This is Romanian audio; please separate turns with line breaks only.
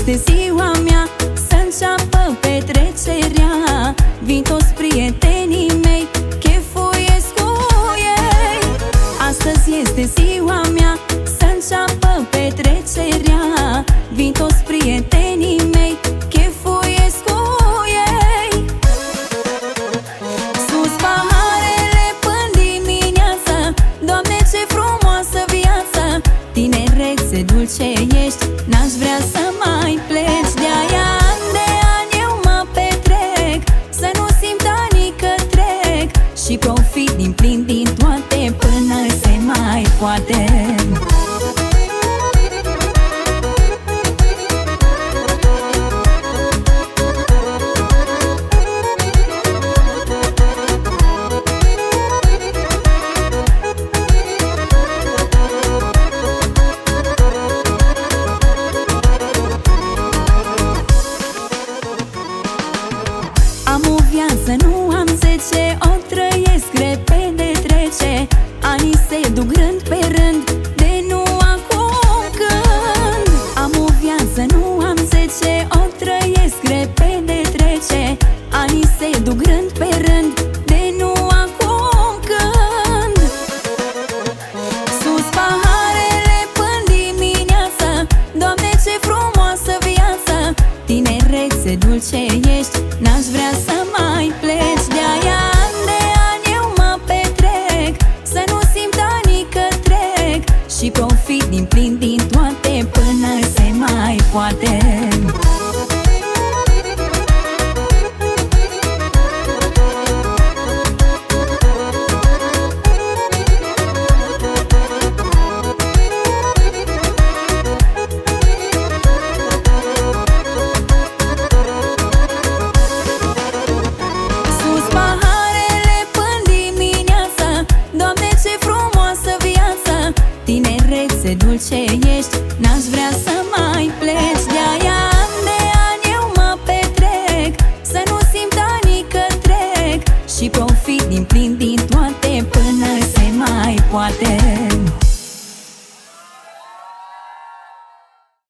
este ziua mea, să înceapă petrecerea. Vin toți prietenii mei, chefuiesc cu ei. Astăzi este ziua mea, să înceapă petrecerea. Vin toți prietenii mei, chefuiesc cu ei. Sus paharele până dimineață, Doamne, ce frumoasă viață! Tinerețe dulce ești, n-aș vrea să mai pleci. De-aia an de an eu mă petrec, să nu simt anii că trec, și profit din plin din toate până se mai poate.